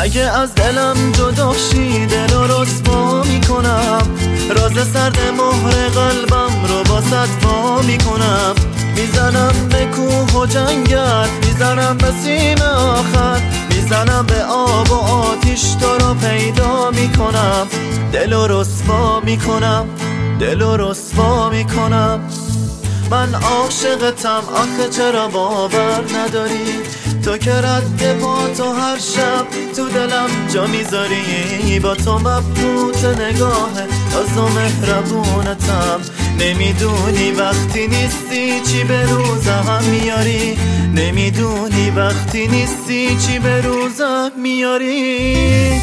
اگه از دلم جدا شی دل رو رسوا میکنم، راز سرد مهر قلبم رو باست وا میکنم. میزنم به کوه و جنگل، میزنم به سیم آخر، میزنم به آب و آتیش تو رو پیدا میکنم. دل رو رسوا میکنم، دل رو رسوا میکنم. من عاشقتم آخه چرا باور نداری؟ تو که رد پا تو هر شب تو دلم جا میذاری. با تو مبهوت نگاهه تاز و مهربونتم. نمیدونی وقتی نیستی چی به روزم میاری، نمیدونی وقتی نیستی چی به روزم میاری.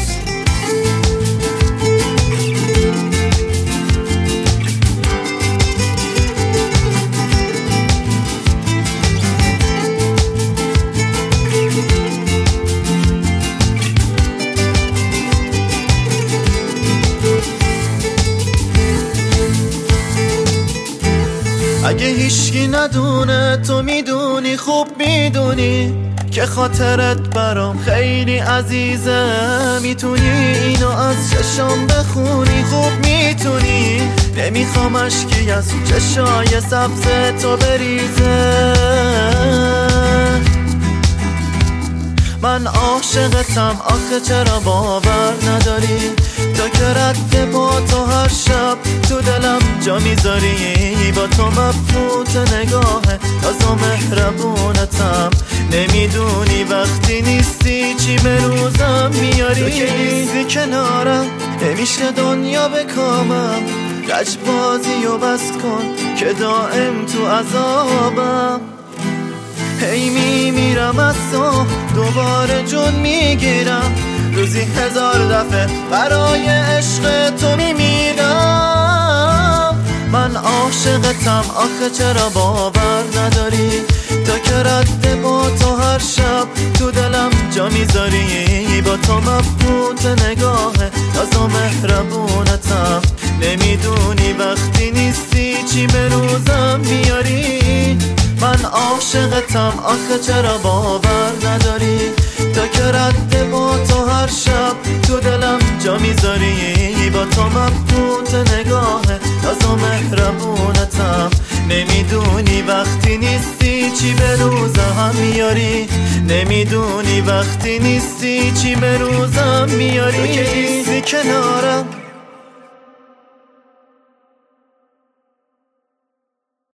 اگه هیچکی ندونه تو میدونی، خوب میدونی که خاطرت برام خیلی عزیزه. میتونی اینو از چشام بخونی، خوب میتونی. نمیخوام اشکی از چشای سبز تو بریزه. من عاشقتم آخه چرا باور نداری؟ تو که رد پا تو هر شب تو دلم جا میذاری. با تو مبهوت نگاهه تاز و مهربونتم. نمیدونی وقتی نیستی چی به روزم میاری. تو که نیستی کنارم نمیشه دنیا بکامم. لجبازی و بس کن که دائم تو عذابم. هی میمیرم از تو دوباره جون میگیرم. روزی 1000 دفعه برای عشق تو میمیرم. من عاشقتم آخه چرا باور نداری؟ تا که رد با تو هر شب تو دلم جا میذاری. با تو مبهوت نگاهه تاز و مهربونتم. نمیدونی وقتی نیستی چی به روزم میاری. من عاشقتم آخه چرا باور نداری؟ تا که رد با تو هر شب تو دلم جا میذاری. با تو مبهوت نگاهه تاز و مهربونتم. نمیدونی وقتی نیستی چی به روزم میاری. نمیدونی وقتی نیستی چی به روزم میاری. تو که نیستی کنار